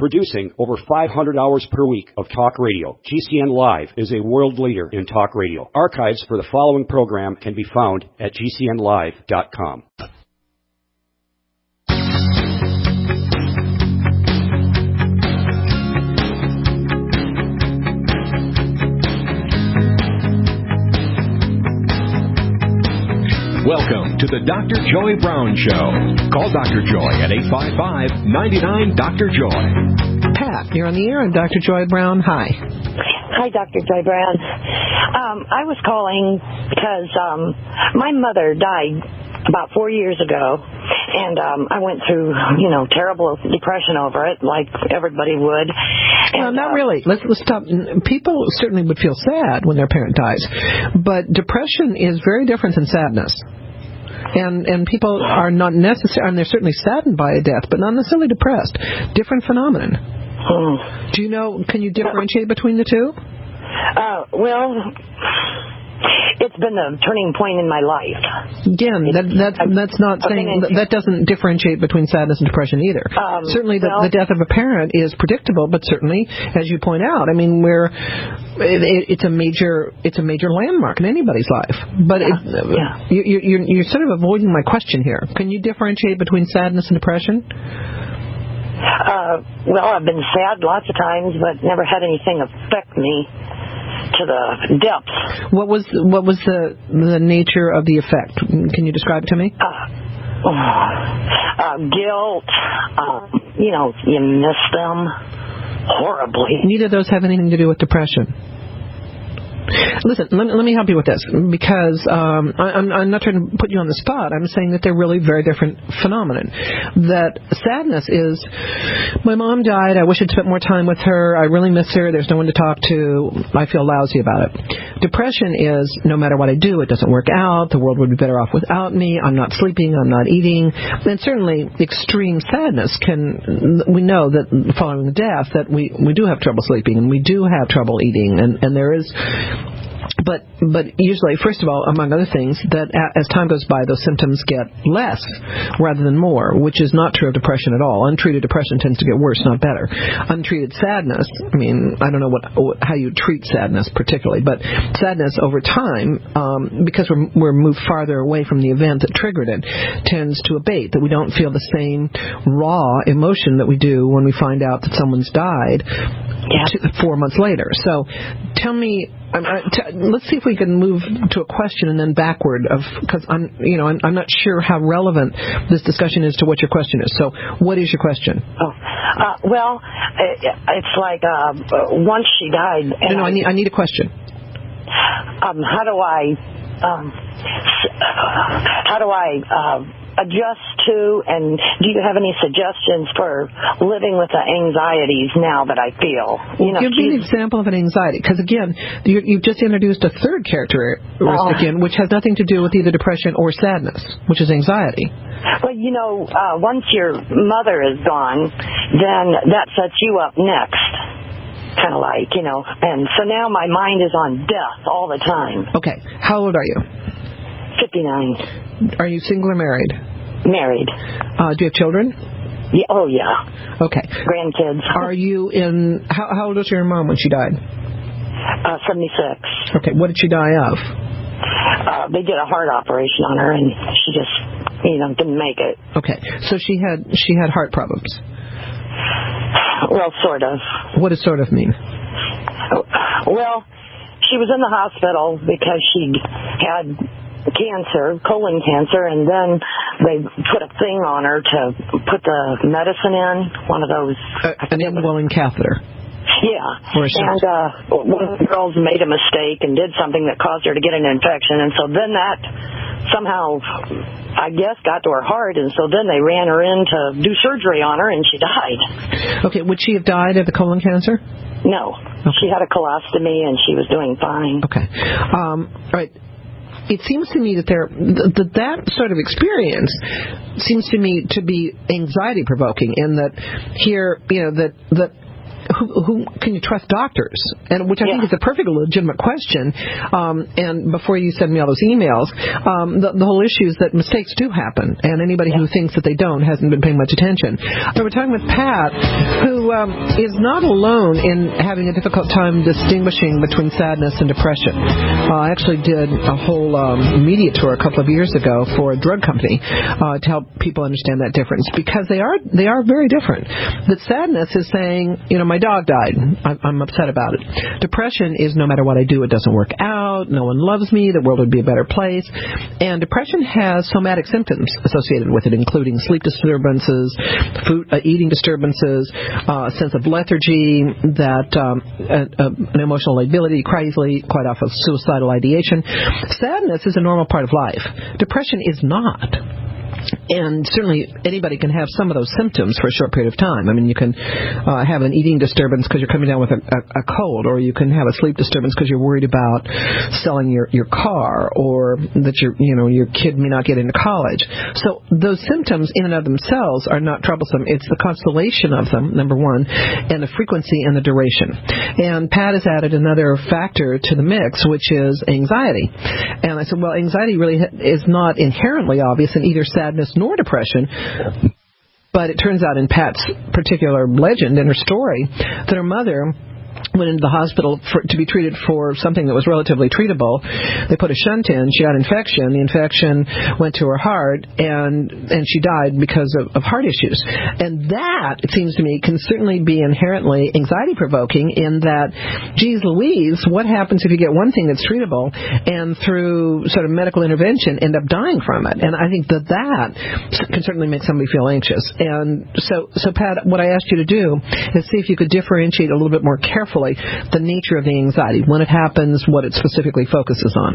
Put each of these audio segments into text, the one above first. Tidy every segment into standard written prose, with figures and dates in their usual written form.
Producing over 500 hours per week of talk radio, GCN Live is a world leader in talk radio. Archives for the following program can be found at GCNlive.com. Welcome to the Dr. Joy Brown Show. Call Dr. Joy at 855-99-DR-JOY. Pat, you're on the air, and Dr. Joy Brown. Hi. Hi, Dr. Joy Brown. I was calling because my mother died about 4 years ago, and I went through, terrible depression over it, like everybody would. No, not really. Let's stop. People certainly would feel sad when their parent dies, but depression is very different than sadness. And people are not necessarily, and they're certainly saddened by a death, but not necessarily depressed. Different phenomenon. Do you know, can you differentiate between the two? Well, it's been the turning point in my life. Again, that's not saying that doesn't differentiate between sadness and depression either. Certainly, the death of a parent is predictable, but certainly, as you point out, I mean, it's a major landmark in anybody's life. But you're sort of avoiding my question here. Can you differentiate between sadness and depression? Well, I've been sad lots of times, but never had anything affect me to the depths. What was the nature of the effect? Can you describe it to me? Guilt. You miss them horribly. Neither of those have anything to do with depression. Listen, let me help you with this, because I'm not trying to put you on the spot. I'm saying that they're really very different phenomenon. That sadness is, my mom died, I wish I'd spent more time with her, I really miss her, there's no one to talk to, I feel lousy about it. Depression is, no matter what I do, it doesn't work out, the world would be better off without me, I'm not sleeping, I'm not eating. And certainly extreme sadness we know that following the death, that we do have trouble sleeping, and we do have trouble eating, and there is. But usually, first of all, among other things, that as time goes by, those symptoms get less rather than more, which is not true of depression at all. Untreated depression tends to get worse, not better. Untreated sadness, I mean, I don't know how you treat sadness particularly, but sadness over time, because we're moved farther away from the event that triggered it, tends to abate, that we don't feel the same raw emotion that we do when we find out that someone's died 4 months later. So tell me, let's see if we can move to a question and then backward, because I'm not sure how relevant this discussion is to what your question is. So what is your question? Well, it's like once she died. No, I need a question. How do I adjust to, and do you have any suggestions for living with the anxieties now that I feel? Give me an example of an anxiety, because again, you've just introduced a third characteristic which has nothing to do with either depression or sadness, which is anxiety. Well, once your mother is gone, then that sets you up next. Kind of like, and so now my mind is on death all the time. Okay. How old are you? 59. Are you single or married? Married. Do you have children? Yeah. Oh, yeah. Okay. Grandkids. Are you in... How old was your mom when she died? 76. Okay. What did she die of? They did a heart operation on her, and she just, didn't make it. Okay. So she had heart problems? Well, sort of. What does sort of mean? Well, she was in the hospital because she had cancer, colon cancer, and then they put a thing on her to put the medicine in, one of those. An indwelling catheter. Yeah. And one of the girls made a mistake and did something that caused her to get an infection, and so then that somehow, I guess, got to her heart, and so then they ran her in to do surgery on her, and she died. Okay, would she have died of the colon cancer? No. Okay. She had a colostomy, and she was doing fine. Okay. All right. It seems to me that that sort of experience seems to me to be anxiety-provoking, in that here, that who can you trust doctors? And which I think is a perfectly legitimate question. And before you send me all those emails, the whole issue is that mistakes do happen, and anybody who thinks that they don't hasn't been paying much attention. So we're talking with Pat, who is not alone in having a difficult time distinguishing between sadness and depression. I actually did a whole media tour a couple of years ago for a drug company to help people understand that difference, because they are very different. That sadness is saying, my dog died. I'm upset about it. Depression is no matter what I do, it doesn't work out. No one loves me. The world would be a better place. And depression has somatic symptoms associated with it, including sleep disturbances, eating disturbances, a sense of lethargy, an emotional lability, quite often suicidal ideation. Sadness is a normal part of life. Depression is not. And certainly anybody can have some of those symptoms for a short period of time. I mean, you can have an eating disturbance because you're coming down with a cold, or you can have a sleep disturbance because you're worried about selling your car, or that your kid may not get into college. So those symptoms in and of themselves are not troublesome. It's the constellation of them, number one, and the frequency and the duration. And Pat has added another factor to the mix, which is anxiety. And I said, well, anxiety really is not inherently obvious in either sadness nor depression, but it turns out in Pat's particular legend in her story that her mother went into the hospital to be treated for something that was relatively treatable. They put a shunt in. She had infection. The infection went to her heart, and she died because of heart issues. And that, it seems to me, can certainly be inherently anxiety-provoking in that, geez Louise, what happens if you get one thing that's treatable and through sort of medical intervention end up dying from it? And I think that can certainly make somebody feel anxious. And so Pat, what I asked you to do is see if you could differentiate a little bit more carefully the nature of the anxiety, when it happens, what it specifically focuses on.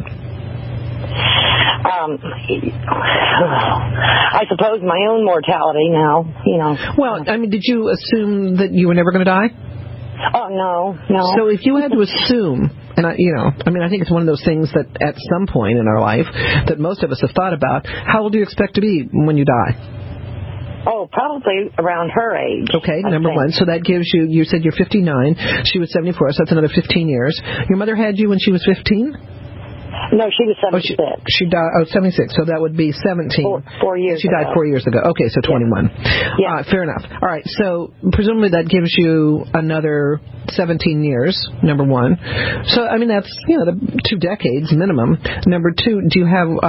I suppose my own mortality now, Well, I mean, did you assume that you were never going to die? Oh, no. So if you had to assume, and I think it's one of those things that at some point in our life that most of us have thought about, how old do you expect to be when you die? Oh, probably around her age. Okay, number one. So that gives you said you're 59. She was 74, so that's another 15 years. Your mother had you when she was 15? No, she was 76. She died, 76, so that would be 17. 4 years ago. She died 4 years ago. Okay, so 21. Yeah. Fair enough. All right, so presumably that gives you another 17 years, number one. So, I mean, that's, the 2 decades minimum. Number two, do you have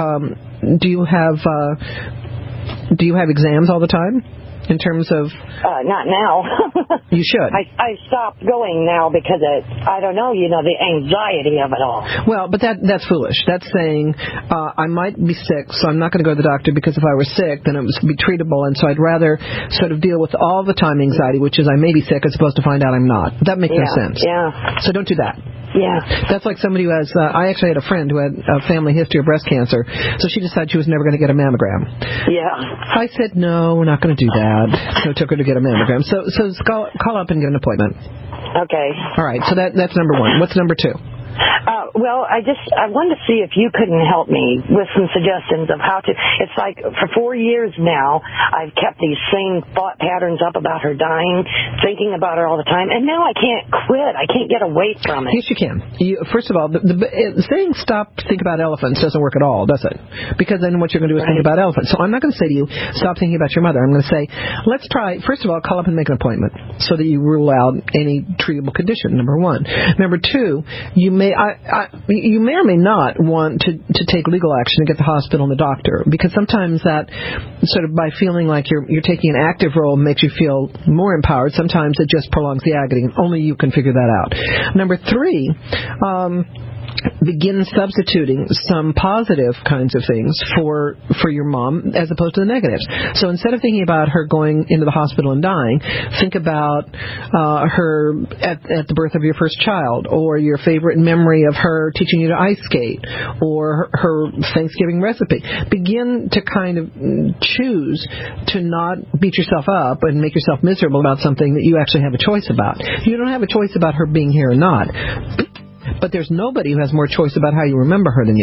exams all the time in terms of... Not now. You should. I stopped going now because I don't know, the anxiety of it all. Well, but that's foolish. That's saying, I might be sick, so I'm not going to go to the doctor, because if I were sick, then it would be treatable, and so I'd rather sort of deal with all the time anxiety, which is I may be sick as opposed to find out I'm not. That makes no sense. Yeah. So don't do that. Yeah. That's like somebody who has, I actually had a friend who had a family history of breast cancer, so she decided she was never going to get a mammogram. Yeah. I said, no, we're not going to do that. So it took her to get a mammogram. So call up and get an appointment. Okay. All right, so that's number one. What's number two? Well, I wanted to see if you couldn't help me with some suggestions of how to. It's like for 4 years now, I've kept these same thought patterns up about her dying, thinking about her all the time, and now I can't quit. I can't get away from it. Yes, you can. First of all, saying stop think about elephants doesn't work at all, does it? Because then what you're going to do is think about elephants. So I'm not going to say to you, stop thinking about your mother. I'm going to say, let's try, first of all, call up and make an appointment so that you rule out any treatable condition, number one. Number two, you may or may not want to take legal action to get the hospital and the doctor, because sometimes that sort of by feeling like you're taking an active role makes you feel more empowered. Sometimes it just prolongs the agony, and only you can figure that out. Number three, begin substituting some positive kinds of things for your mom as opposed to the negatives. So instead of thinking about her going into the hospital and dying, think about her at the birth of your first child, or your favorite memory of her teaching you to ice skate, or her Thanksgiving recipe. Begin to kind of choose to not beat yourself up and make yourself miserable about something that you actually have a choice about. You don't have a choice about her being here or not. But there's nobody who has more choice about how you remember her than you.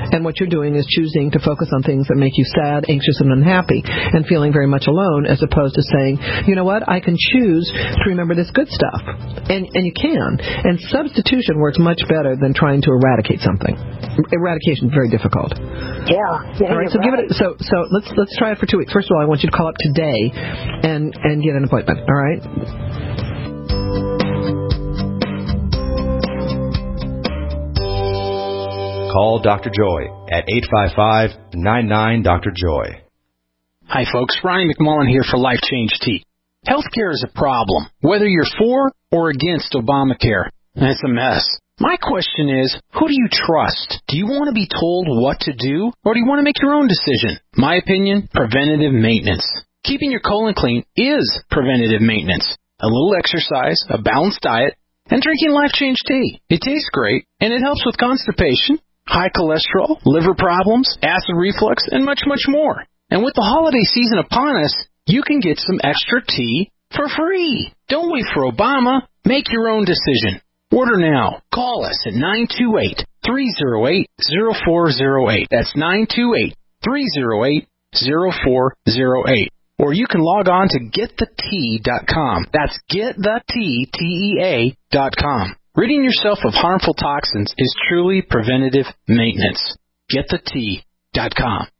And what you're doing is choosing to focus on things that make you sad, anxious, and unhappy, and feeling very much alone, as opposed to saying, you know what, I can choose to remember this good stuff. And you can. And substitution works much better than trying to eradicate something. Eradication is very difficult. Yeah. All right, so give it. So let's try it for 2 weeks. First of all, I want you to call up today and get an appointment. All right. Call Dr. Joy at 855-99-DR-JOY. Hi, folks. Ryan McMullen here for Life Change Tea. Healthcare is a problem, whether you're for or against Obamacare. It's a mess. My question is, who do you trust? Do you want to be told what to do, or do you want to make your own decision? My opinion, preventative maintenance. Keeping your colon clean is preventative maintenance. A little exercise, a balanced diet, and drinking Life Change Tea. It tastes great, and it helps with constipation, high cholesterol, liver problems, acid reflux, and much, much more. And with the holiday season upon us, you can get some extra tea for free. Don't wait for Obama. Make your own decision. Order now. Call us at 928-308-0408. That's 928-308-0408. Or you can log on to getthetea.com. That's getthetea.com. Ridding yourself of harmful toxins is truly preventative maintenance. Getthetea.com.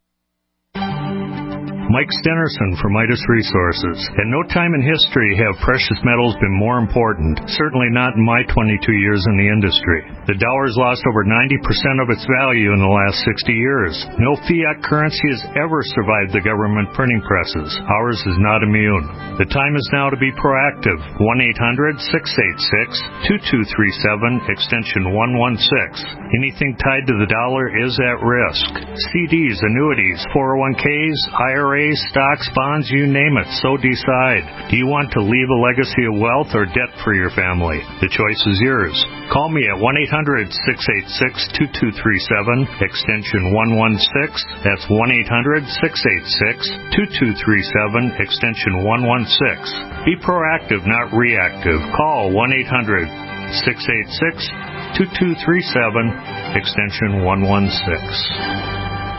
Mike Stenerson from Midas Resources. At no time in history have precious metals been more important, certainly not in my 22 years in the industry. The dollar has lost over 90% of its value in the last 60 years. No fiat currency has ever survived the government printing presses. Ours is not immune. The time is now to be proactive. 1-800-686-2237, extension 116. Anything tied to the dollar is at risk. CDs, annuities, 401ks, IRAs, stocks, bonds, you name it, so decide. Do you want to leave a legacy of wealth or debt for your family? The choice is yours. Call me at 1-800-686-2237, extension 116. That's 1-800-686-2237, extension 116. Be proactive, not reactive. Call 1-800-686-2237, extension 116.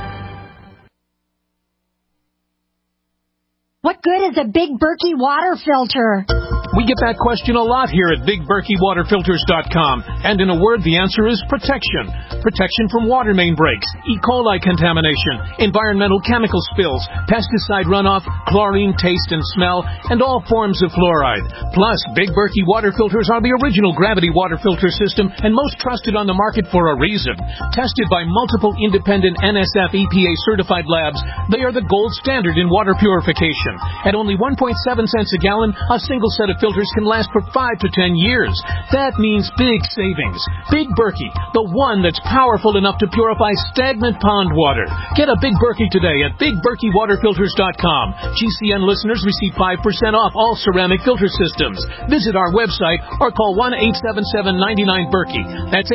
What good is a Big Berkey water filter? We get that question a lot here at BigBerkeyWaterFilters.com. And in a word, the answer is protection. Protection from water main breaks, E. coli contamination, environmental chemical spills, pesticide runoff, chlorine taste and smell, and all forms of fluoride. Plus, Big Berkey water filters are the original gravity water filter system and most trusted on the market for a reason. Tested by multiple independent NSF EPA certified labs, they are the gold standard in water purification. At only 1.7 cents a gallon, a single set of filters can last for 5 to 10 years. That means big savings. Big Berkey, the one that's powerful enough to purify stagnant pond water. Get a Big Berkey today at BigBerkeyWaterFilters.com. GCN listeners receive 5% off all ceramic filter systems. Visit our website or call 1-877-99-BERKEY. That's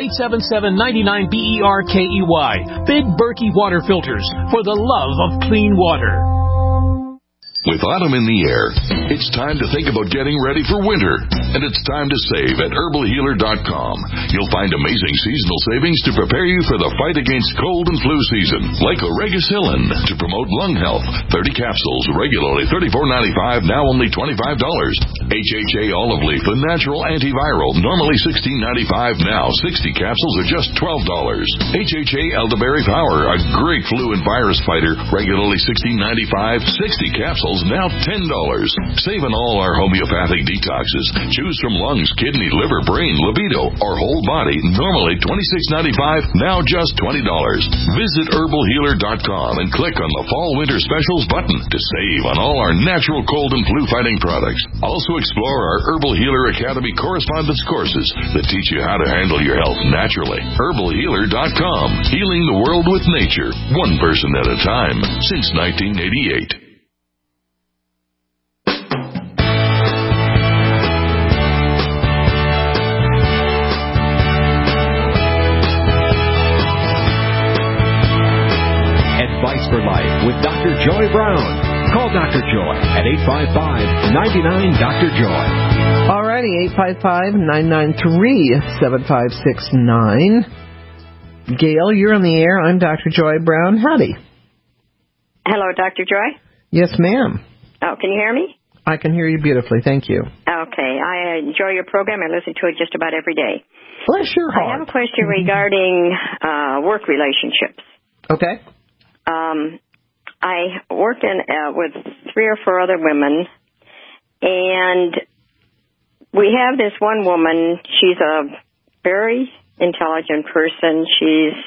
877-99-BERKEY. Big Berkey Water Filters, for the love of clean water. With autumn in the air, it's time to think about getting ready for winter. And it's time to save at HerbalHealer.com. You'll find amazing seasonal savings to prepare you for the fight against cold and flu season. Like Oregacillin to promote lung health. 30 capsules, regularly $34.95, now only $25. HHA Olive Leaf, a natural antiviral, normally $16.95, now 60 capsules are just $12. HHA Elderberry Power, a great flu and virus fighter, regularly $16.95, 60 capsules now $10. Save on all our homeopathic detoxes. Choose from lungs, kidney, liver, brain, libido, or whole body. Normally $26.95, now just $20. Visit HerbalHealer.com and click on the Fall Winter Specials button to save on all our natural cold and flu fighting products. Also explore our Herbal Healer Academy correspondence courses that teach you how to handle your health naturally. HerbalHealer.com. Healing the world with nature, one person at a time, since 1988. Advice for Life with Dr. Joy Brown. Call Dr. Joy at 855-99-DR-JOY. Alrighty, 855-993-7569. Gail, you're on the air. I'm Dr. Joy Brown. Howdy. Hello, Dr. Joy? Yes, ma'am. Oh, can you hear me? I can hear you beautifully. Thank you. Okay. I enjoy your program. I listen to it just about every day. Bless your heart. I have a question regarding work relationships. Okay. I work with 3 or 4 other women, and we have this one woman. She's a very intelligent person. She's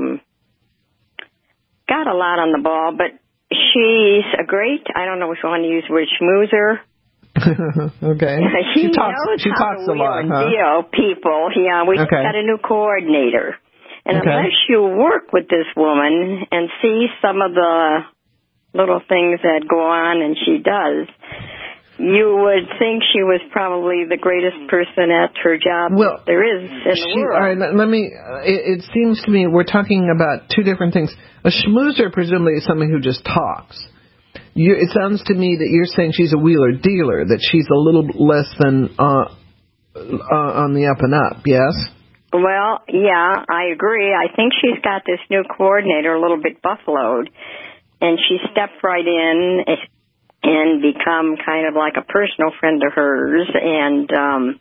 got a lot on the ball, but she's a great, I don't know if you want to use the word schmoozer. Okay. She talks a lot, huh? Deal people. We got a new coordinator. And unless you work with this woman and see some of the little things that go on and she does, you would think she was probably the greatest person at her job there is in the world. All right, let me, it seems to me we're talking about 2 different things. A schmoozer presumably is somebody who just talks. It sounds to me that you're saying she's a wheeler-dealer, that she's a little less than on the up and up, yes? Well, yeah, I agree. I think she's got this new coordinator a little bit buffaloed, and she stepped right in and become kind of like a personal friend of hers, and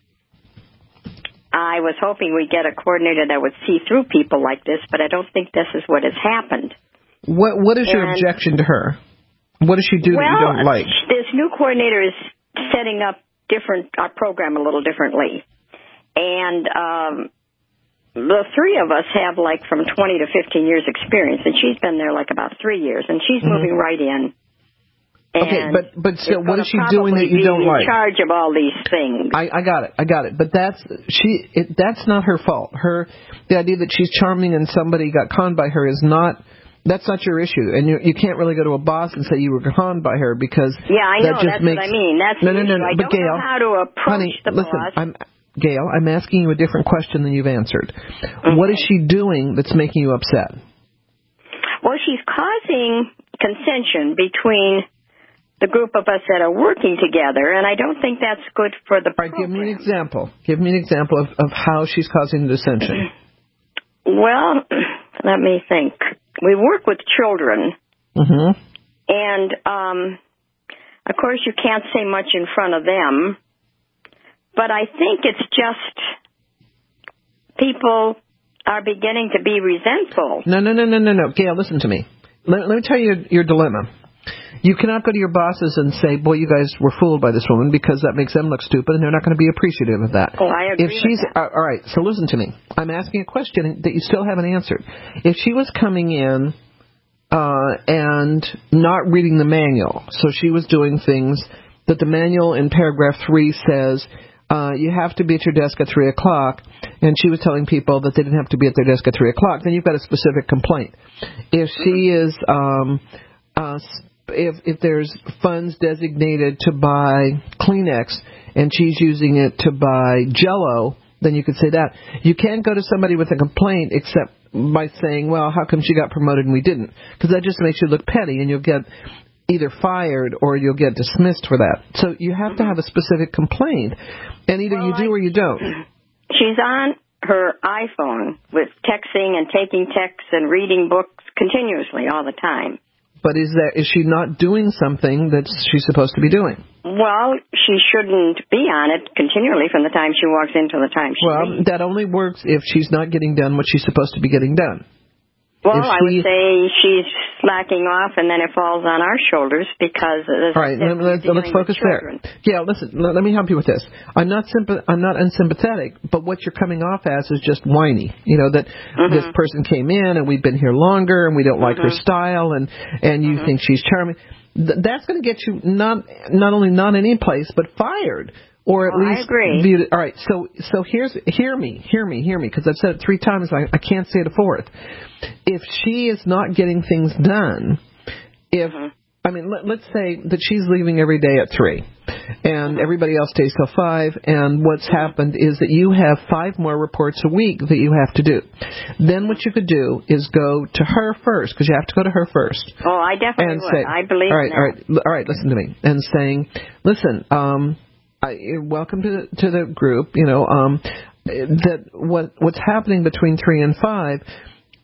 I was hoping we'd get a coordinator that would see through people like this, but I don't think this is what has happened. What is your objection to her? What does she do that you don't like? This new coordinator is setting up our program a little differently. And the 3 of us have like from 20 to 15 years experience, and she's been there like about 3 years, and she's moving right in. Okay, but still, what is she doing that you don't like? In charge of all these things. I got it. But that's not her fault. The idea that she's charming and somebody got conned by her that's not your issue. And you can't really go to a boss and say you were conned by her because I know, that's what I mean. That's the issue. I don't know how to approach the boss. Listen, Gail, I'm asking you a different question than you've answered. Okay. What is she doing that's making you upset? Well, she's causing contention between the group of us that are working together, and I don't think that's good for the program. Give me an example. Give me an example of how she's causing the dissension. Well, let me think. We work with children, and, of course, you can't say much in front of them, but I think it's just people are beginning to be resentful. No. Gail, listen to me. Let me tell you your dilemma. You cannot go to your bosses and say, boy, you guys were fooled by this woman, because that makes them look stupid, and they're not going to be appreciative of that. Oh, I agree with that. All right, so listen to me. I'm asking a question that you still haven't answered. If she was coming in and not reading the manual, so she was doing things that the manual in paragraph 3 says, you have to be at your desk at 3 o'clock, and she was telling people that they didn't have to be at their desk at 3 o'clock, then you've got a specific complaint. If she is... If there's funds designated to buy Kleenex and she's using it to buy Jell-O, then you could say that. You can't go to somebody with a complaint except by saying, well, how come she got promoted and we didn't? Because that just makes you look petty, and you'll get either fired or you'll get dismissed for that. So you have to have a specific complaint, and either you do or you don't. She's on her iPhone with texting and taking texts and reading books continuously all the time. But is she not doing something that she's supposed to be doing? Well, she shouldn't be on it continually from the time she walks in to the time she leaves. That only works if she's not getting done what she's supposed to be getting done. Well, I would say she's slacking off, and then it falls on our shoulders because... All right, let's focus there. Yeah, listen, let me help you with this. I'm not unsympathetic, but what you're coming off as is just whiny. You know, that this person came in, and we've been here longer, and we don't like her style, and you think she's charming. That's going to get you not only not in any place, but fired. Or at least I agree. All right, so hear me, because I've said it 3 times. I can't say it a 4th. If she is not getting things done, let's say that she's leaving every day at 3, and everybody else stays till 5, and what's happened is that you have 5 more reports a week that you have to do. Then what you could do is go to her first, because you have to go to her first. Oh, I definitely would. I believe that. All right, listen to me. And saying, listen, welcome to the group. You know, that what's happening between 3 and 5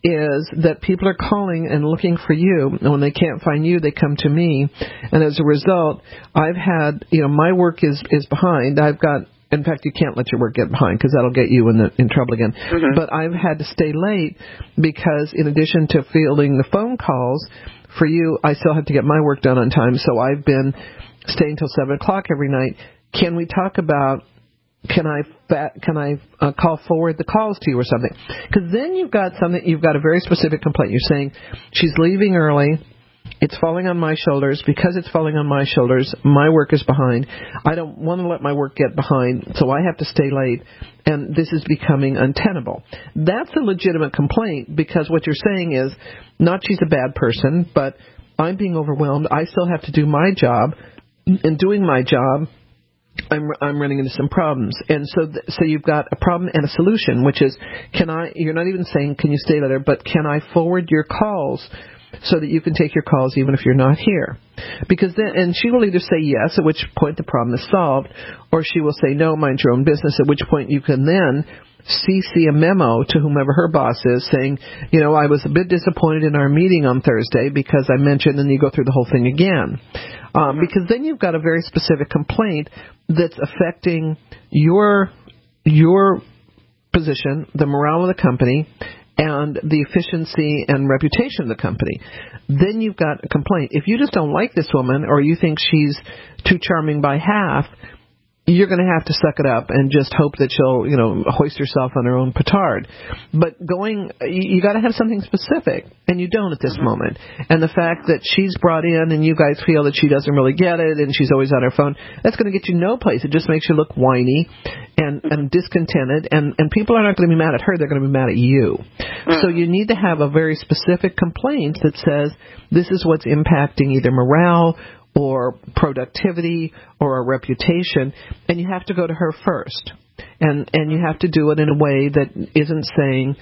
is that people are calling and looking for you, and when they can't find you, they come to me. And as a result, I've had, my work is behind. In fact, you can't let your work get behind because that'll get you in trouble again. Mm-hmm. But I've had to stay late because in addition to fielding the phone calls for you, I still have to get my work done on time. So I've been staying till 7 o'clock every night. Can we talk about, can I call forward the calls to you or something? Because then you've got a very specific complaint. You're saying she's leaving early. It's falling on my shoulders. Because it's falling on my shoulders, my work is behind. I don't want to let my work get behind, so I have to stay late, and this is becoming untenable. That's a legitimate complaint because what you're saying is not she's a bad person, but I'm being overwhelmed. I still have to do my job. In doing my job, I'm running into some problems. And so you've got a problem and a solution, which is, you're not even saying, can you stay later, but can I forward your calls so that you can take your calls even if you're not here? Because then, and she will either say yes, at which point the problem is solved, or she will say no, mind your own business, at which point you can then CC a memo to whomever her boss is saying, I was a bit disappointed in our meeting on Thursday because I mentioned, and you go through the whole thing again. Because then you've got a very specific complaint that's affecting your position, the morale of the company, and the efficiency and reputation of the company. Then you've got a complaint. If you just don't like this woman, or you think she's too charming by half, you're going to have to suck it up and just hope that she'll, hoist herself on her own petard. But you got to have something specific, and you don't at this moment. And the fact that she's brought in and you guys feel that she doesn't really get it and she's always on her phone, that's going to get you no place. It just makes you look whiny and discontented, and people are not going to be mad at her. They're going to be mad at you. So you need to have a very specific complaint that says this is what's impacting either morale or productivity or a reputation, and you have to go to her first. And you have to do it in a way that isn't saying,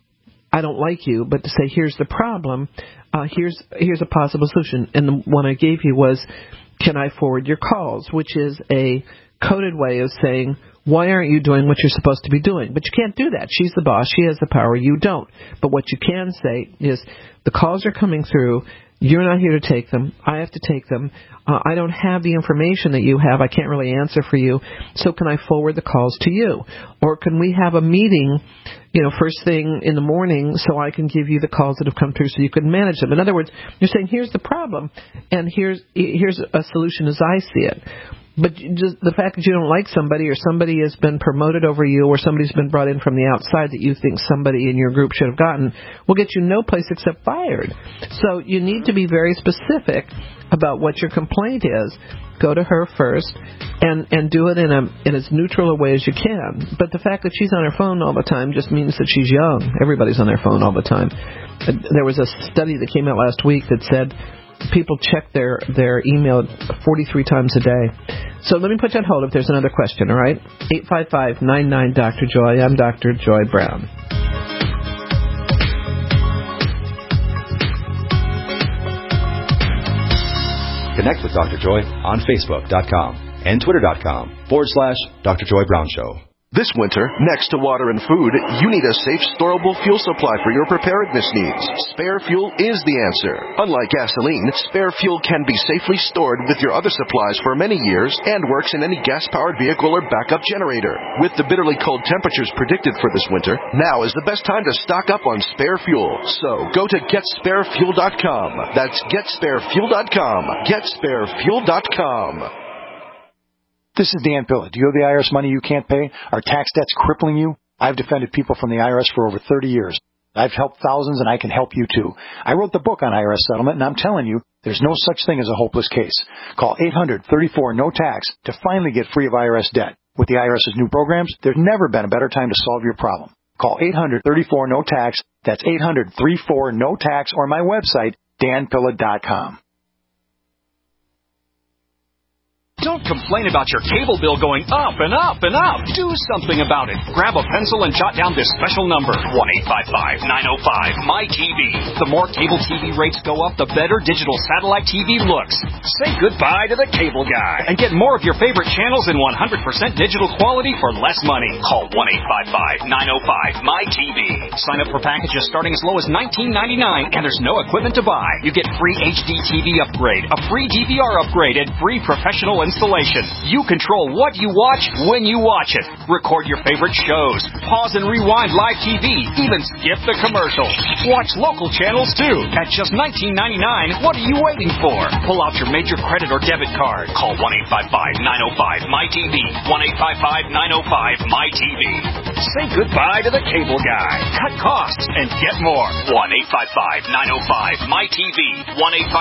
I don't like you, but to say, here's the problem, here's a possible solution. And the one I gave you was, can I forward your calls, which is a coded way of saying, why aren't you doing what you're supposed to be doing? But you can't do that. She's the boss. She has the power. You don't. But what you can say is, the calls are coming through. You're not here to take them. I have to take them. I don't have the information that you have. I can't really answer for you. So can I forward the calls to you? Or can we have a meeting, first thing in the morning so I can give you the calls that have come through so you can manage them? In other words, you're saying, here's the problem, and here's a solution as I see it. But just the fact that you don't like somebody, or somebody has been promoted over you, or somebody's been brought in from the outside that you think somebody in your group should have gotten, will get you no place except fired. So you need to be very specific about what your complaint is. Go to her first and do it in as neutral a way as you can. But the fact that she's on her phone all the time just means that she's young. Everybody's on their phone all the time. There was a study that came out last week that said people check their email 43 times a day. So let me put you on hold if there's another question, all right? 855-99-Dr. Joy. I'm Dr. Joy Brown. Connect with Dr. Joy on Facebook.com and Twitter.com/Dr. Joy Brown Show. This winter, next to water and food, you need a safe, storable fuel supply for your preparedness needs. Spare fuel is the answer. Unlike gasoline, spare fuel can be safely stored with your other supplies for many years and works in any gas-powered vehicle or backup generator. With the bitterly cold temperatures predicted for this winter, now is the best time to stock up on spare fuel. So, go to GetSpareFuel.com. That's GetSpareFuel.com. GetSpareFuel.com. This is Dan Pilla. Do you have the IRS money you can't pay? Are tax debts crippling you? I've defended people from the IRS for over 30 years. I've helped thousands, and I can help you too. I wrote the book on IRS settlement, and I'm telling you, there's no such thing as a hopeless case. Call 800-34-NO-TAX to finally get free of IRS debt. With the IRS's new programs, there's never been a better time to solve your problem. Call 800-34-NO-TAX. That's 800-34-NO-TAX, or my website, danpilla.com. Don't complain about your cable bill going up and up and up. Do something about it. Grab a pencil and jot down this special number, 1-855-905-MY-TV. The more cable TV rates go up, the better digital satellite TV looks. Say goodbye to the cable guy and get more of your favorite channels in 100% digital quality for less money. Call 1-855-905-MY-TV. Sign up for packages starting as low as $19.99, and there's no equipment to buy. You get free HD TV upgrade, a free DVR upgrade, and free professional installation. You control what you watch when you watch it. Record your favorite shows. Pause and rewind live TV. Even skip the commercials. Watch local channels too. At just $19.99, what are you waiting for? Pull out your major credit or debit card. Call 1-855-905-MY-TV. 1-855-905-MY-TV. Say goodbye to the cable guy. Cut costs and get more. 1-855-905-MY-TV.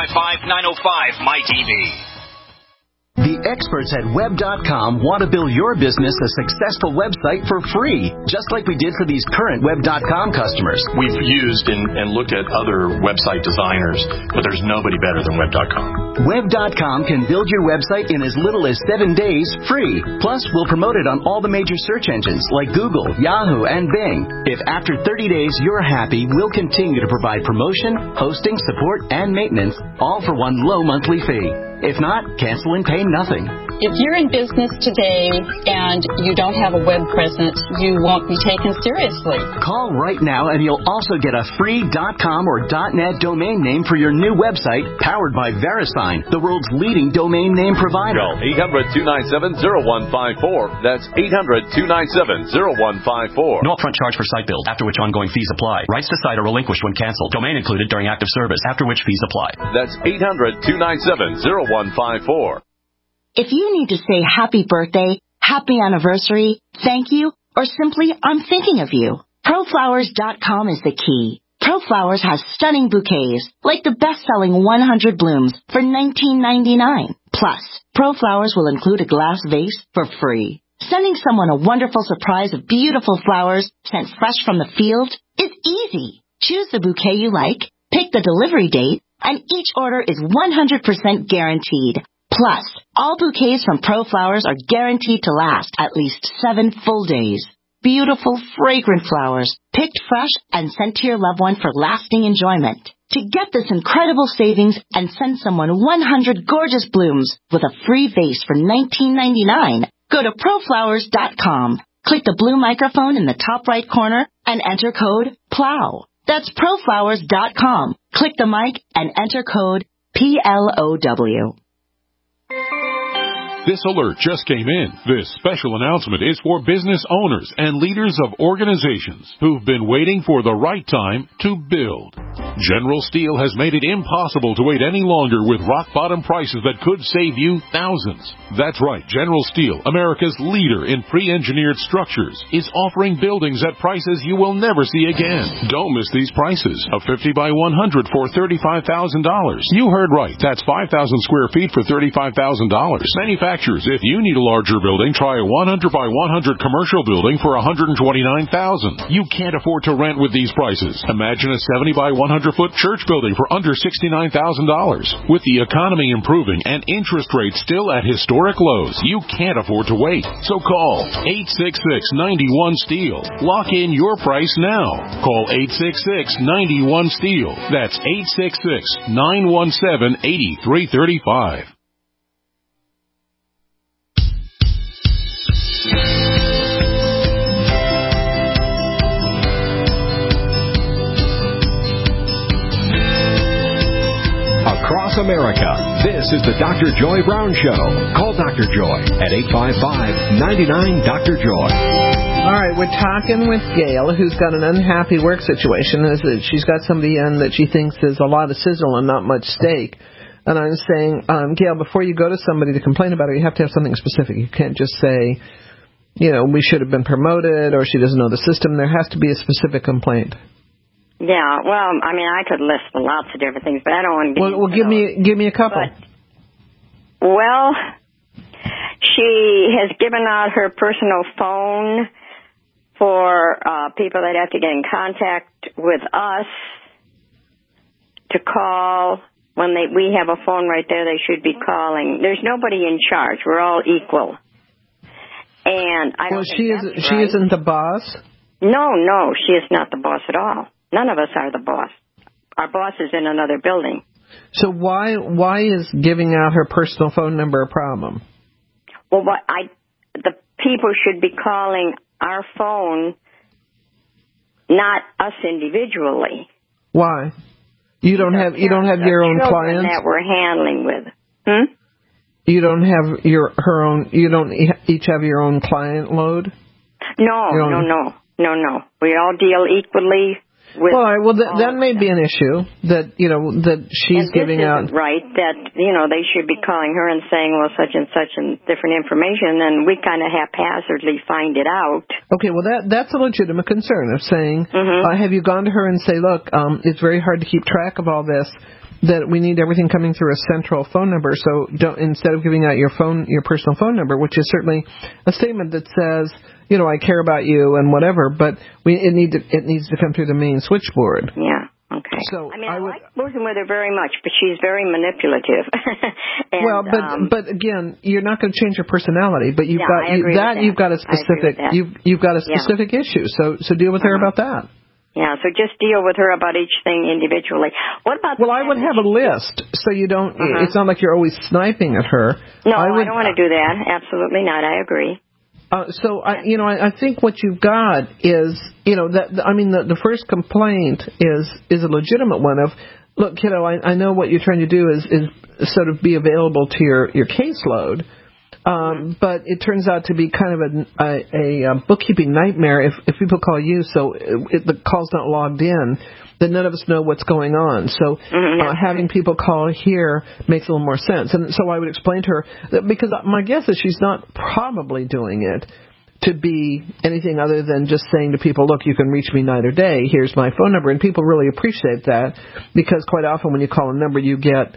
1-855-905-MY-TV. The experts at Web.com want to build your business a successful website for free, just like we did for these current Web.com customers. We've used and looked at other website designers, but there's nobody better than Web.com. Web.com can build your website in as little as 7 days free. Plus, we'll promote it on all the major search engines like Google, Yahoo, and Bing. If after 30 days you're happy, we'll continue to provide promotion, hosting, support, and maintenance, all for one low monthly fee. If not, cancel and pay nothing. If you're in business today and you don't have a web presence, you won't be taken seriously. Call right now and you'll also get a free .com or .net domain name for your new website powered by VeriSign, the world's leading domain name provider. Call 800-297-0154. That's 800-297-0154. No upfront charge for site build, after which ongoing fees apply. Rights to site are relinquished when canceled. Domain included during active service, after which fees apply. That's 800-297-0154. If you need to say happy birthday, happy anniversary, thank you, or simply I'm thinking of you, ProFlowers.com is the key. ProFlowers has stunning bouquets, like the best-selling 100 blooms for $19.99. Plus, ProFlowers will include a glass vase for free. Sending someone a wonderful surprise of beautiful flowers sent fresh from the field is easy. Choose the bouquet you like, pick the delivery date, and each order is 100% guaranteed. Plus, all bouquets from ProFlowers are guaranteed to last at least 7 full days. Beautiful, fragrant flowers, picked fresh and sent to your loved one for lasting enjoyment. To get this incredible savings and send someone 100 gorgeous blooms with a free vase for $19.99, go to ProFlowers.com. Click the blue microphone in the top right corner and enter code PLOW. That's ProFlowers.com. Click the mic and enter code PLOW. This alert just came in. This special announcement is for business owners and leaders of organizations who've been waiting for the right time to build. General Steel has made it impossible to wait any longer with rock-bottom prices that could save you thousands. That's right, General Steel, America's leader in pre-engineered structures, is offering buildings at prices you will never see again. Don't miss these prices. A 50 by 100 for $35,000. You heard right. That's 5,000 square feet for $35,000. Manufacturers, if you need a larger building, try a 100 by 100 commercial building for $129,000. You can't afford to rent with these prices. Imagine a 70 by 100-foot church building for under $69,000. With the economy improving and interest rates still at historic lows, you can't afford to wait. So call 866-91-STEEL. Lock in your price now. Call 866-91-STEEL. That's 866-917-8335. Across America, this is the Dr. Joy Brown Show. Call Dr. Joy at 855-99-DR-JOY. All right, we're talking with Gail, who's got an unhappy work situation. She's got somebody in that she thinks is a lot of sizzle and not much steak. And I'm saying, Gail, before you go to somebody to complain about her, you have to have something specific. You can't just say, we should have been promoted, or she doesn't know the system. There has to be a specific complaint. Yeah, well, I could list lots of different things, but I don't want to. Well, give me a couple. Well, she has given out her personal phone for people that have to get in contact with us to call when we have a phone right there, they should be calling. There's nobody in charge. We're all equal. And I don't think that's right. She isn't the boss? No, she is not the boss at all. None of us are the boss. Our boss is in another building. So why is giving out her personal phone number a problem? Well, the people should be calling our phone, not us individually. Why? You don't have your own clients that we're handling with. You don't have her own. You don't each have your own client load. No. We all deal equally. That may be an issue that she's giving out. Right, that they should be calling her and saying, well, such and such and different information, and we kind of haphazardly find it out. Okay, well that's a legitimate concern of saying, have you gone to her and say, look, it's very hard to keep track of all this. That we need everything coming through a central phone number. So instead of giving out your personal phone number, which is certainly a statement that says, I care about you and whatever, but it needs to come through the main switchboard. Yeah. Okay. So I like working with her very much, but she's very manipulative. And, but again, you're not going to change her personality. But you've got a specific issue. So deal with her about that. Yeah, so just deal with her about each thing individually. What about? Well, I would have a list, so you don't. It's not like you're always sniping at her. No, I don't want to do that. Absolutely not. I agree. I think what you've got is, the first complaint is a legitimate one of, look, kiddo, I know what you're trying to do is sort of be available to your caseload. But it turns out to be kind of a bookkeeping nightmare if people call you, so the call's not logged in, then none of us know what's going on. So having people call here makes a little more sense. And so I would explain to her, that because my guess is she's not probably doing it to be anything other than just saying to people, look, you can reach me night or day, here's my phone number. And people really appreciate that, because quite often when you call a number, you get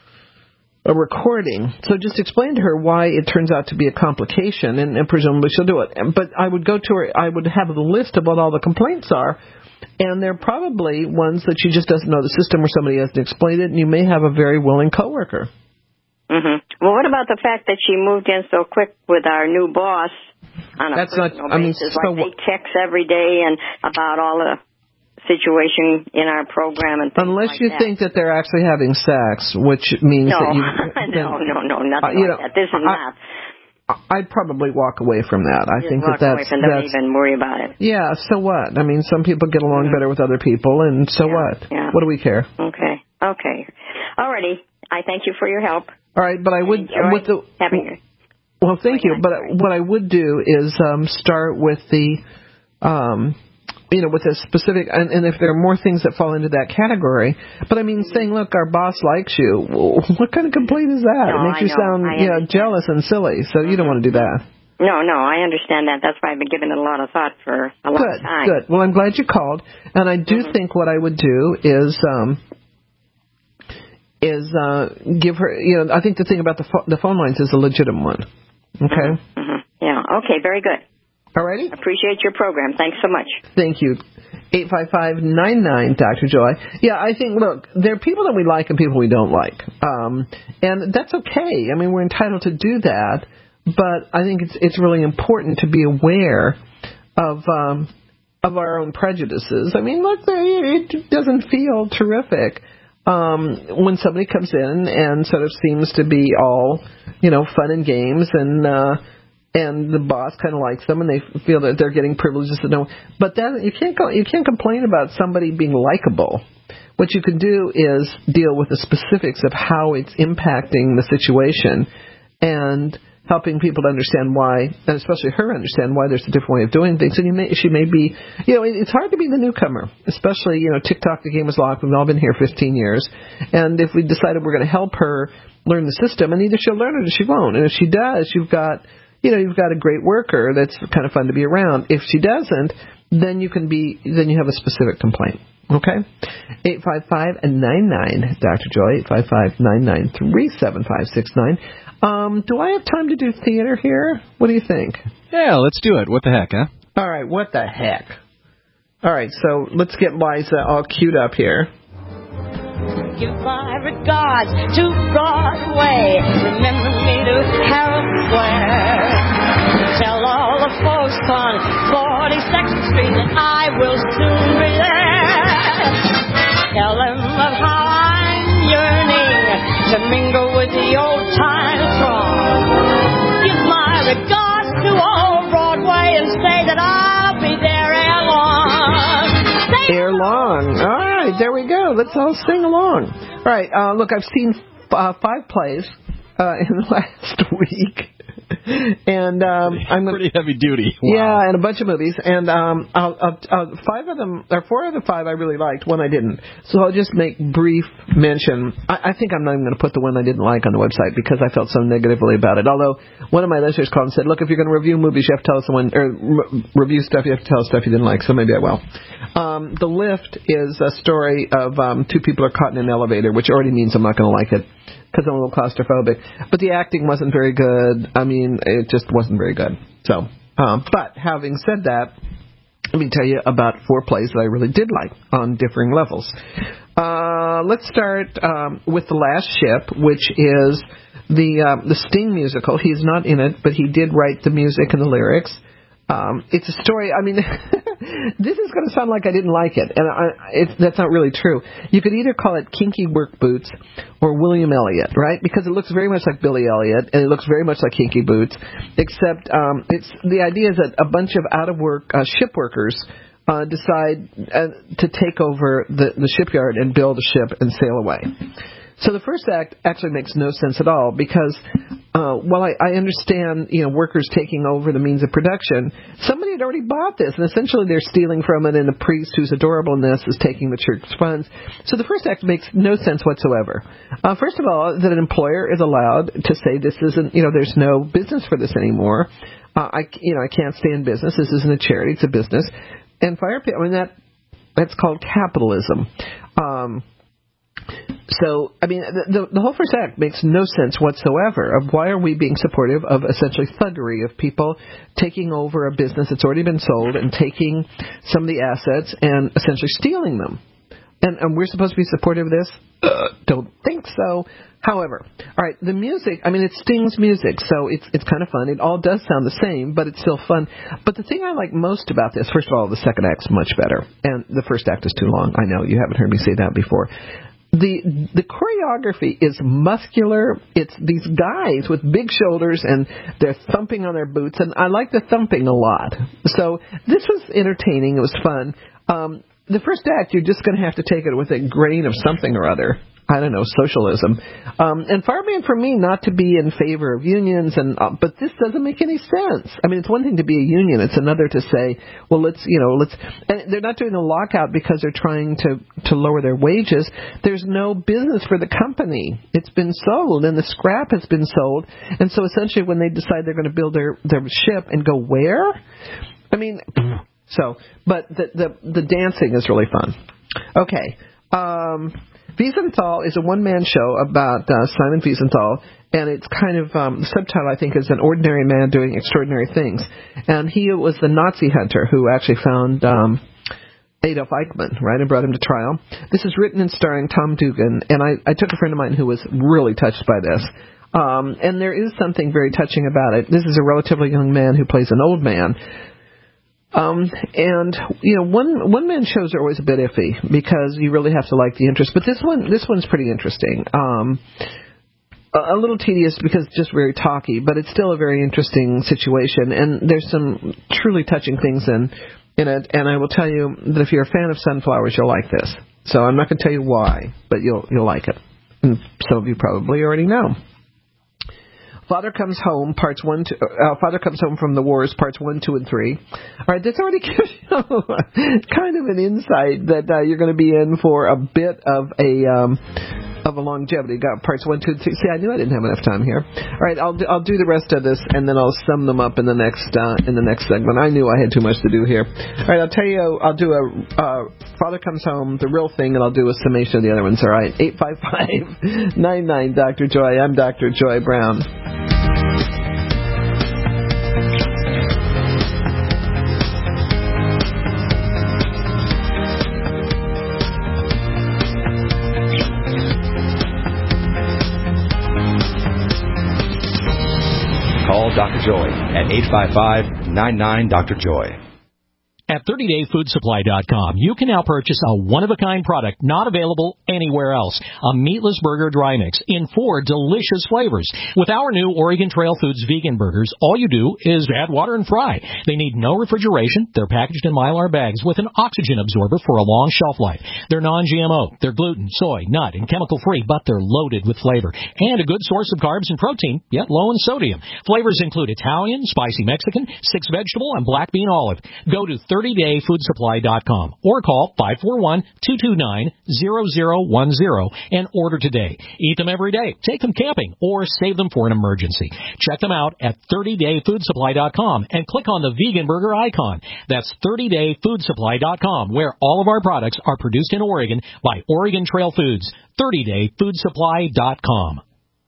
a recording. So just explain to her why it turns out to be a complication, and presumably she'll do it. But I would go to her, I would have a list of what all the complaints are, and they're probably ones that she just doesn't know the system or somebody hasn't explained it, and you may have a very willing coworker. Well, what about the fact that she moved in so quick with our new boss on a personal basis? They text every day and about all the situation in our program and things unless you think that they're actually having sex, which means that you... No, nothing like that. This is not... I'd probably walk away from that. I think that's... Don't even worry about it. Yeah, so what? I mean, some people get along better with other people, and so what? Yeah. What do we care? Okay. Alrighty. I thank you for your help. All right, but I would... Well, thank you, but what I would do is start with the... with a specific, and if there are more things that fall into that category. But I mean, saying, look, our boss likes you, what kind of complaint is that? It makes you sound jealous and silly, so you don't want to do that. No, I understand that. That's why I've been giving it a lot of thought for a long time. Good. Well, I'm glad you called, and I do think what I would do is give her, I think the thing about the phone lines is a legitimate one. Okay? Yeah, okay, very good. All righty. Appreciate your program. Thanks so much. Thank you. 855-99 Dr. Joy. Yeah, I think, look, there are people that we like and people we don't like. And that's okay. I mean, we're entitled to do that. But I think it's really important to be aware of our own prejudices. I mean, look, it doesn't feel terrific when somebody comes in and sort of seems to be all, fun and games and the boss kind of likes them, and they feel that they're getting privileges that no. But that you can't complain about somebody being likable. What you can do is deal with the specifics of how it's impacting the situation, and helping people to understand why, and especially her understand why there's a different way of doing things. And she may be, it's hard to be the newcomer, especially TikTok, the game is locked. We've all been here 15 years, and if we decided we're going to help her learn the system, and either she'll learn it or she won't. And if she does, you've got a great worker that's kind of fun to be around. If she doesn't, then you have a specific complaint. Okay? 855-99 Dr. Joy, 855-993-7569. Do I have time to do theater here? What do you think? Yeah, let's do it. What the heck, huh? All right, what the heck? All right, so let's get Liza all queued up here. Give my regards to Broadway. Remember me to Herald Square. Tell all the folks on 42nd Street that I will soon be there. Tell them of how I'm yearning to mingle with the old-time throng. Give my regards to old Broadway and say that I'll be there ere long. Ere long. All right, there we go. Let's all sing along. All right, look, I've seen 5 plays in the last week. And I'm pretty heavy duty. Wow. Yeah, and a bunch of movies, and 5 of them, or 4 of the 5 I really liked. One I didn't. So I'll just make brief mention. I think I'm not even going to put the one I didn't like on the website because I felt so negatively about it. Although one of my listeners called and said, "Look, if you're going to review movies, you have to tell us when, or review stuff, you have to tell us stuff you didn't like." So maybe I will. The Lift is a story of 2 people are caught in an elevator, which already means I'm not going to like it, because I'm a little claustrophobic. But the acting wasn't very good. I mean, it just wasn't very good. So, but having said that, let me tell you about 4 plays that I really did like on differing levels. Let's start with The Last Ship, which is the Sting musical. He's not in it, but he did write the music and the lyrics. It's a story, I mean, this is going to sound like I didn't like it, and that's not really true. You could either call it Kinky Work Boots or William Elliot, right? Because it looks very much like Billy Elliot, and it looks very much like Kinky Boots, except it's the idea is that a bunch of out-of-work ship workers decide to take over the shipyard and build a ship and sail away. So the first act actually makes no sense at all because while I understand, workers taking over the means of production, somebody had already bought this, and essentially they're stealing from it, and a priest who's adorable in this is taking the church funds. So the first act makes no sense whatsoever. First of all, that an employer is allowed to say this isn't, there's no business for this anymore. I can't stay in business. This isn't a charity; it's a business. And that's called capitalism. So, I mean, the whole first act makes no sense whatsoever of why are we being supportive of essentially thuggery, of people taking over a business that's already been sold and taking some of the assets and essentially stealing them. And we're supposed to be supportive of this? Don't think so. However, all right, the music, I mean, it's Sting's music, so it's kind of fun. It all does sound the same, but it's still fun. But the thing I like most about this, first of all, the second act's much better. And the first act is too long. I know, you haven't heard me say that before. The choreography is muscular. It's these guys with big shoulders, and they're thumping on their boots, and I like the thumping a lot. So this was entertaining. It was fun. The first act, you're just going to have to take it with a grain of something or other. I don't know, socialism. And far be it from me not to be in favor of unions, but this doesn't make any sense. I mean, it's one thing to be a union. It's another to say, well, let's, and they're not doing a lockout because they're trying to lower their wages. There's no business for the company. It's been sold, and the scrap has been sold. And so essentially when they decide they're going to build their ship and go where? I mean, but the dancing is really fun. Okay. Wiesenthal is a one-man show about Simon Wiesenthal, and it's kind of, the subtitle, I think, is An Ordinary Man Doing Extraordinary Things. And he was the Nazi hunter who actually found Adolf Eichmann, right, and brought him to trial. This is written and starring Tom Dugan, and I took a friend of mine who was really touched by this. And there is something very touching about it. This is a relatively young man who plays an old man. And one man shows are always a bit iffy because you really have to like the interest. But this one's pretty interesting. A little tedious because it's just very talky, but it's still a very interesting situation. And there's some truly touching things in it. And I will tell you that if you're a fan of sunflowers, you'll like this. So I'm not going to tell you why, but you'll like it. And some of you probably already know. Father Comes Home, Parts 1, Father Comes Home from the Wars, Parts 1, 2, and 3. All right, this already gives you kind of an insight that you're going to be in for a bit of a longevity. Got Parts 1, 2, and 3. See, I knew I didn't have enough time here. All right, I'll do the rest of this, and then I'll sum them up in the next segment. I knew I had too much to do here. All right, I'll tell you, I'll do a Father Comes Home, the real thing, and I'll do a summation of the other ones. All right, 855-99 Dr. Joy. I'm Dr. Joy Brown. Joy at 855-99-Dr. Joy. At 30dayfoodsupply.com, you can now purchase a one-of-a-kind product not available anywhere else, a meatless burger dry mix in 4 delicious flavors. With our new Oregon Trail Foods vegan burgers, all you do is add water and fry. They need no refrigeration. They're packaged in Mylar bags with an oxygen absorber for a long shelf life. They're non-GMO. They're gluten, soy, nut, and chemical-free, but they're loaded with flavor. And a good source of carbs and protein, yet low in sodium. Flavors include Italian, spicy Mexican, 6-vegetable, and black bean olive. Go to 30dayfoodsupply.com or call 541-229-0010 and order today. Eat them every day, take them camping, or save them for an emergency. Check them out at 30dayfoodsupply.com and click on the vegan burger icon. That's 30dayfoodsupply.com, where all of our products are produced in Oregon by Oregon Trail Foods. 30dayfoodsupply.com.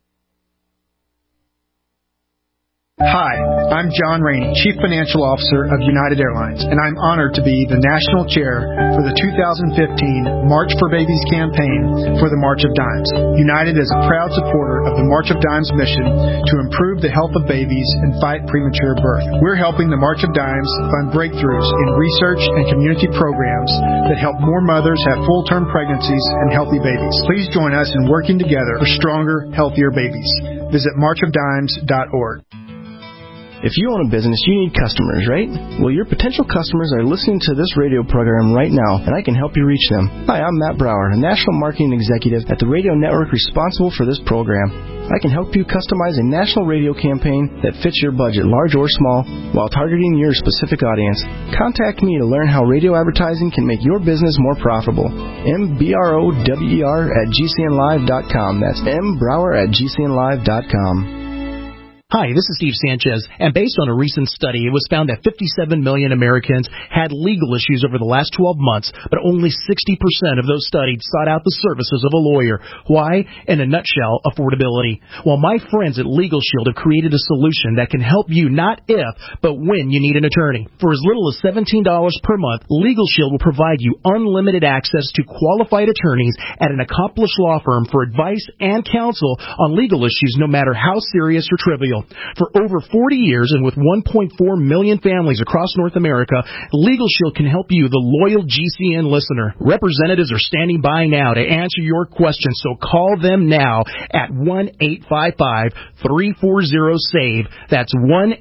Hi, I'm John Rainey, Chief Financial Officer of United Airlines, and I'm honored to be the National Chair for the 2015 March for Babies campaign for the March of Dimes. United is a proud supporter of the March of Dimes mission to improve the health of babies and fight premature birth. We're helping the March of Dimes fund breakthroughs in research and community programs that help more mothers have full-term pregnancies and healthy babies. Please join us in working together for stronger, healthier babies. Visit marchofdimes.org. If you own a business, you need customers, right? Well, your potential customers are listening to this radio program right now, and I can help you reach them. Hi, I'm Matt Brower, a National Marketing Executive at the radio network responsible for this program. I can help you customize a national radio campaign that fits your budget, large or small, while targeting your specific audience. Contact me to learn how radio advertising can make your business more profitable. mbrower@gcnlive.com. That's mbrower@gcnlive.com. Hi, this is Steve Sanchez, and based on a recent study, it was found that 57 million Americans had legal issues over the last 12 months, but only 60% of those studied sought out the services of a lawyer. Why? In a nutshell, affordability. Well, my friends at Legal Shield have created a solution that can help you not if, but when you need an attorney. For as little as $17 per month, Legal Shield will provide you unlimited access to qualified attorneys at an accomplished law firm for advice and counsel on legal issues, no matter how serious or trivial. For over 40 years and with 1.4 million families across North America, Legal Shield can help you, the loyal GCN listener. Representatives are standing by now to answer your questions, so call them now at 1-855-340-SAVE. That's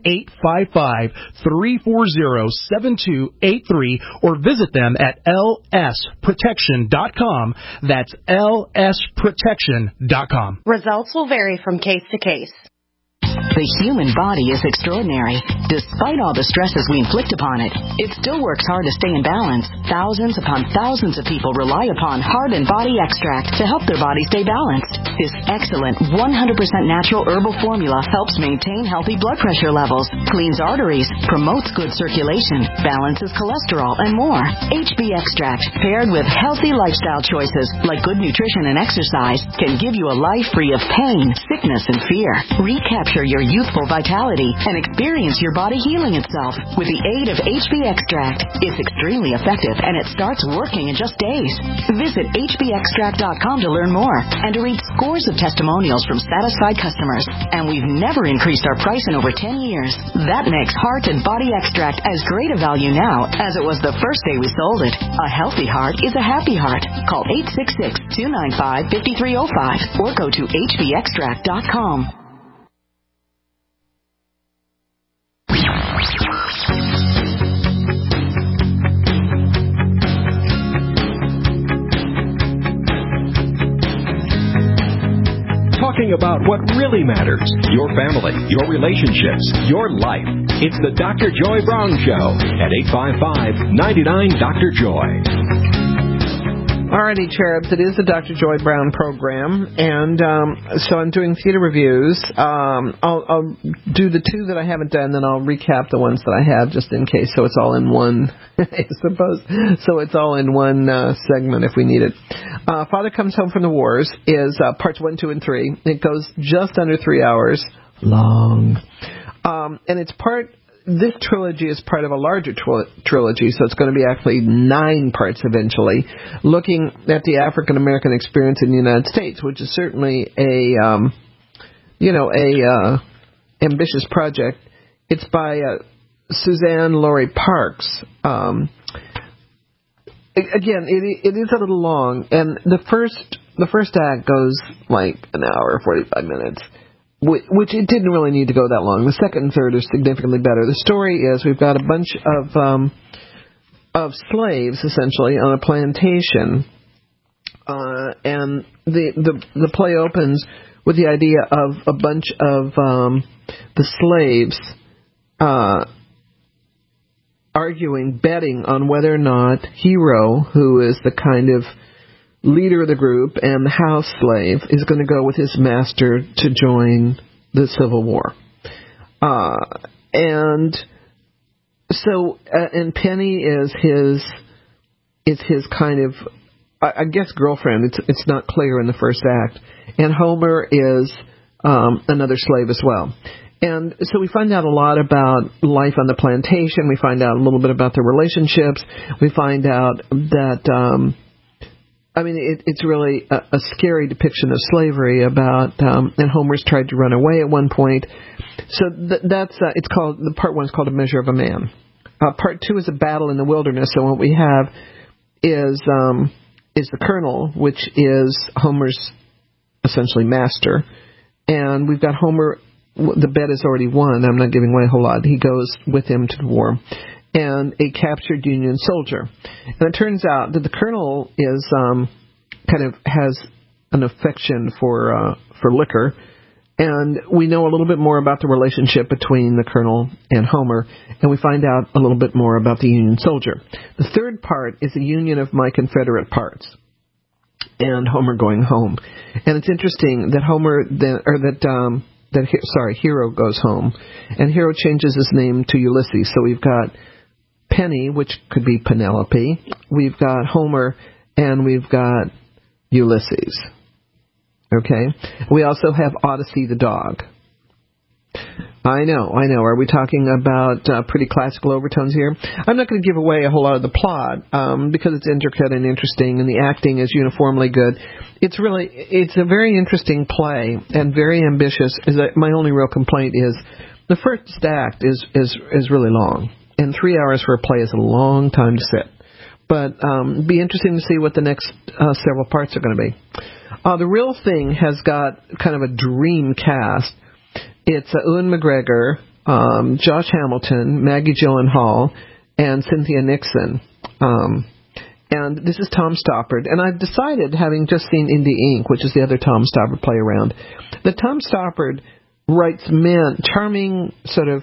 1-855-340-7283, or visit them at lsprotection.com. That's lsprotection.com. Results will vary from case to case. The human body is extraordinary. Despite all the stresses we inflict upon it, it still works hard to stay in balance. Thousands upon thousands of people rely upon Heart and Body Extract to help their body stay balanced. This excellent 100% natural herbal formula helps maintain healthy blood pressure levels, cleans arteries, promotes good circulation, balances cholesterol, and more. HB Extract, paired with healthy lifestyle choices like good nutrition and exercise, can give you a life free of pain, sickness, and fear. Recapture your youthful vitality and experience your body healing itself with the aid of HB Extract. It's extremely effective and it starts working in just days. Visit hbextract.com to learn more and to read scores of testimonials from satisfied customers. And we've never increased our price in over 10 years. That makes Heart and Body Extract as great a value now as it was the first day we sold it. A healthy heart is a happy heart. Call 866-295-5305 or go to hbextract.com. Talking about what really matters, your family, your relationships, your life. It's the Dr. Joy Brown Show at 855-99-Dr. Joy. Alrighty, Cherubs, it is the Dr. Joy Brown program, and so I'm doing theater reviews. I'll do the two that I haven't done, then I'll recap the ones that I have just in case, so it's all in one, I suppose. So it's all in one segment if we need it. Father Comes Home from the Wars is parts 1, 2, and 3. It goes just under 3 hours long. And this trilogy is part of a larger trilogy, so it's going to be actually 9 parts eventually, looking at the African American experience in the United States, which is certainly a ambitious project It's by Suzanne Laurie Parks. Again, it is a little long, and the first act goes like an hour, 45 minutes, which it didn't really need to go that long. The second and third are significantly better. The story is we've got a bunch of slaves, essentially, on a plantation, and the play opens with the idea of a bunch of the slaves betting on whether or not Hero, who is the kind of leader of the group and the house slave, is going to go with his master to join the Civil War. And Penny is his kind of, I guess, girlfriend. It's not clear in the first act. And Homer is another slave as well. And so we find out a lot about life on the plantation. We find out a little bit about their relationships. We find out that, it's really a scary depiction of slavery about, and Homer's tried to run away at one point. So it's called, the part one is called A Measure of a Man. Part two is a battle in the wilderness. So what we have is the Colonel, which is Homer's essentially master. And we've got Homer. The bet is already won. I'm not giving away a whole lot. He goes with him to the war. And a captured Union soldier. And it turns out that the Colonel is kind of has an affection for liquor. And we know a little bit more about the relationship between the Colonel and Homer. And we find out a little bit more about the Union soldier. The third part is a union of my Confederate parts. And Homer going home. And it's interesting that Hero goes home, and Hero changes his name to Ulysses. So we've got Penny, which could be Penelope. We've got Homer, and we've got Ulysses. Okay? We also have Odyssey the dog. I know. Are we talking about pretty classical overtones here? I'm not going to give away a whole lot of the plot because it's intricate and interesting, and the acting is uniformly good. It's a very interesting play and very ambitious. My only real complaint is the first act is really long, and 3 hours for a play is a long time to sit. But be interesting to see what the next several parts are going to be. The Real Thing has got kind of a dream cast. It's Ewan McGregor, Josh Hamilton, Maggie Gyllenhaal, and Cynthia Nixon. And this is Tom Stoppard. And I've decided, having just seen Indie Inc., which is the other Tom Stoppard play around, that Tom Stoppard writes charming, sort of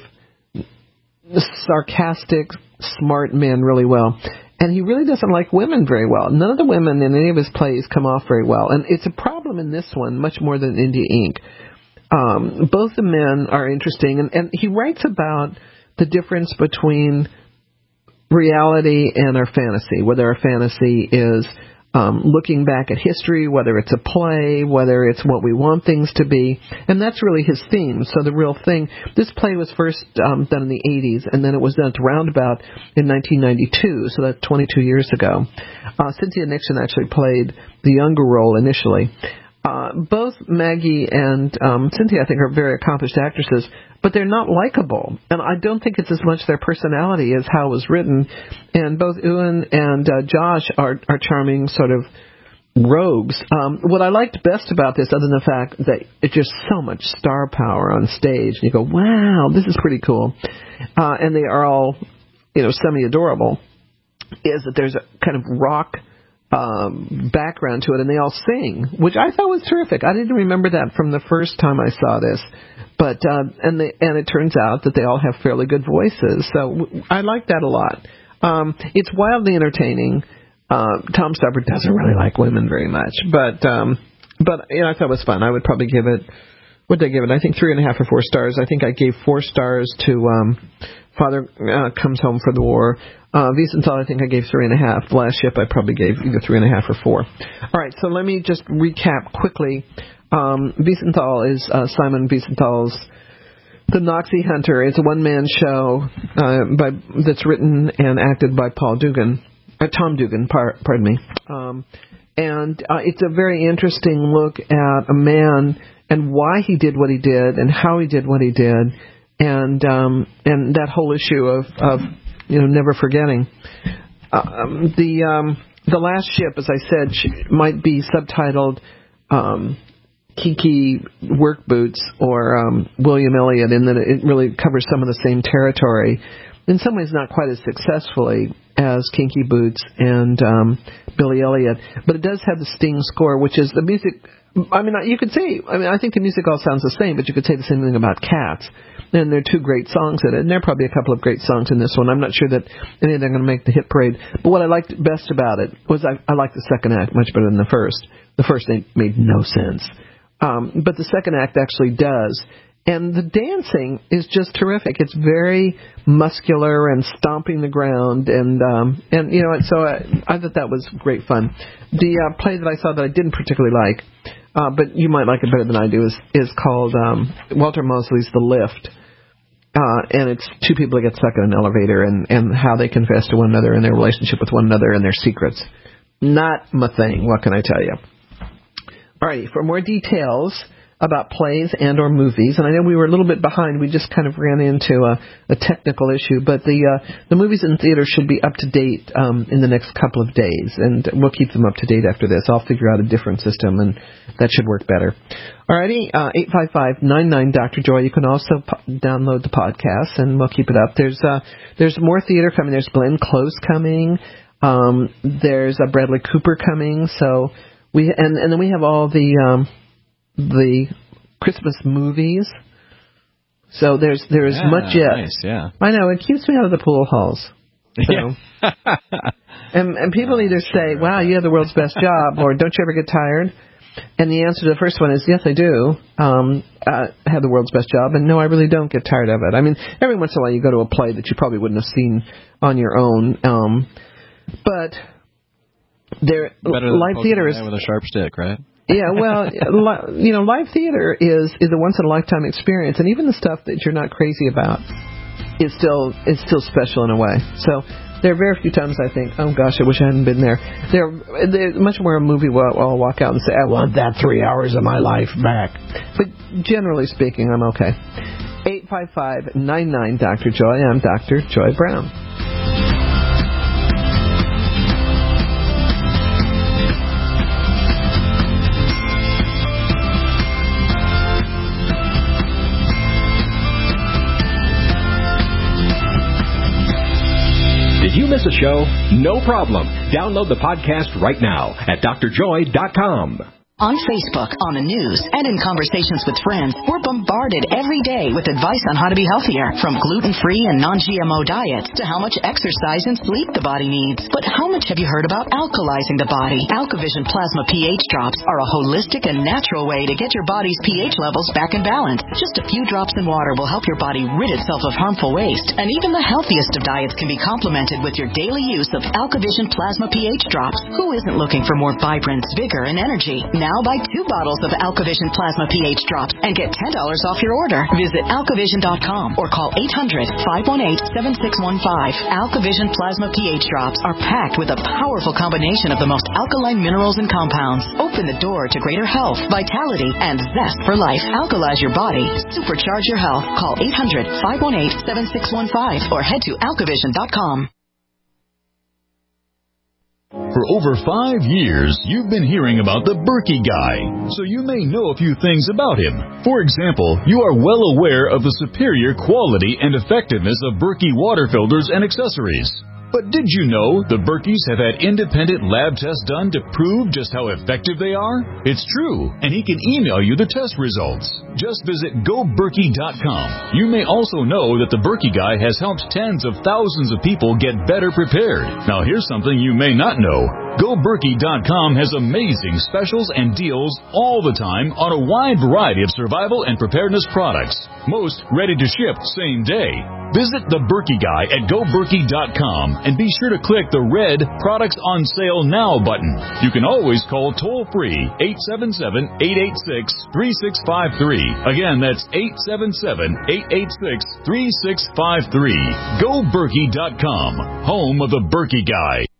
sarcastic, smart men really well. And he really doesn't like women very well. None of the women in any of his plays come off very well. And it's a problem in this one, much more than Indie Inc. Both the men are interesting, and he writes about the difference between reality and our fantasy, whether our fantasy is looking back at history, whether it's a play, whether it's what we want things to be, and that's really his theme. So The Real Thing, this play was first done in the 80s, and then it was done at Roundabout in 1992, so that's 22 years ago. Cynthia Nixon actually played the younger role initially. Both Maggie and Cynthia, I think, are very accomplished actresses, but they're not likable. And I don't think it's as much their personality as how it was written. And both Ewan and Josh are charming sort of rogues. What I liked best about this, other than the fact that it's just so much star power on stage, and you go, wow, this is pretty cool. And they are all, semi-adorable, is that there's a kind of rock background to it, and they all sing, which I thought was terrific. I didn't remember that from the first time I saw this, but and it turns out that they all have fairly good voices, so I like that a lot. It's wildly entertaining. Tom Stoppard doesn't really like women very much, but I thought it was fun. I would probably give it. What did I give it? I think 3.5 or 4 stars. I think I gave 4 stars to Father Comes Home from the War. Wiesenthal, I think I gave 3.5. The Last Ship, I probably gave either 3.5 or 4. All right, so let me just recap quickly. Wiesenthal is Simon Wiesenthal's The Noxie Hunter. It's a one-man show that's written and acted by Tom Dugan, pardon me. And it's a very interesting look at a man and why he did what he did and how he did what he did. and that whole issue of never forgetting. The Last Ship, as I said, might be subtitled Kiki Work Boots or William Elliot, in that it really covers some of the same territory. In some ways, not quite as successfully as Kinky Boots and Billy Elliot, but it does have the Sting score, which is the music. I mean, you could say, I think the music all sounds the same, but you could say the same thing about Cats. And there are two great songs in it, and there are probably a couple of great songs in this one. I'm not sure that any of them are going to make the hit parade. But what I liked best about it was I liked the second act much better than the first. The first made no sense. But the second act actually does. And the dancing is just terrific. It's very muscular and stomping the ground, and so I thought that was great fun. The play that I saw that I didn't particularly like, but you might like it better than I do, is called Walter Mosley's The Lift. And it's two people that get stuck in an elevator and how they confess to one another and their relationship with one another and their secrets. Not my thing, what can I tell you? Alrighty, for more details about plays and or movies, and I know we were a little bit behind, we just kind of ran into a technical issue, but the movies in theaters should be up to date in the next couple of days, and we'll keep them up to date after this. I'll figure out a different system, and that should work better. Alrighty, 855-99-Dr. Joy. You can also download the podcast, and we'll keep it up. There's more theater coming. There's Glenn Close coming. There's Bradley Cooper coming. So and then we have all the Christmas movies. So there's much yet. Nice, yeah. I know, it keeps me out of the pool halls. So. Yeah. and people either say, wow, you have the world's best job, or don't you ever get tired? And the answer to the first one is, yes, I do. I have the world's best job, and no, I really don't get tired of it. I mean, every once in a while you go to a play that you probably wouldn't have seen on your own. But live theater is with a sharp stick, right? Yeah, well, live theater is a once in a lifetime experience, and even the stuff that you're not crazy about is still special in a way. So there are very few times I think, oh gosh, I wish I hadn't been there. There's much more a movie where I'll walk out and say, I want that 3 hours of my life back. But generally speaking, I'm okay. 855-99-Dr. Joy. I'm Dr. Joy Brown. Did you miss a show? No problem. Download the podcast right now at drjoy.com. On Facebook, on the news, and in conversations with friends, we're bombarded every day with advice on how to be healthier, from gluten-free and non-GMO diets to how much exercise and sleep the body needs. But how much have you heard about alkalizing the body? AlkaVision Plasma pH drops are a holistic and natural way to get your body's pH levels back in balance. Just a few drops in water will help your body rid itself of harmful waste, and even the healthiest of diets can be complemented with your daily use of AlkaVision Plasma pH drops. Who isn't looking for more vibrance, vigor, and energy? Now buy 2 bottles of AlkaVision Plasma pH drops and get $10 off your order. Visit alkavision.com or call 800-518-7615. AlkaVision Plasma pH drops are packed with a powerful combination of the most alkaline minerals and compounds. Open the door to greater health, vitality, and zest for life. Alkalize your body. Supercharge your health. Call 800-518-7615 or head to alkavision.com. For over 5 years, you've been hearing about the Berkey Guy, so you may know a few things about him. For example, you are well aware of the superior quality and effectiveness of Berkey water filters and accessories. But did you know the Berkeys have had independent lab tests done to prove just how effective they are? It's true, and he can email you the test results. Just visit GoBerkey.com. You may also know that the Berkey Guy has helped tens of thousands of people get better prepared. Now here's something you may not know. GoBerkey.com has amazing specials and deals all the time on a wide variety of survival and preparedness products. Most ready to ship same day. Visit the Berkey Guy at GoBerkey.com and be sure to click the red Products on Sale Now button. You can always call toll-free 877-886-3653. Again, that's 877-886-3653. GoBerkey.com, home of the Berkey Guy.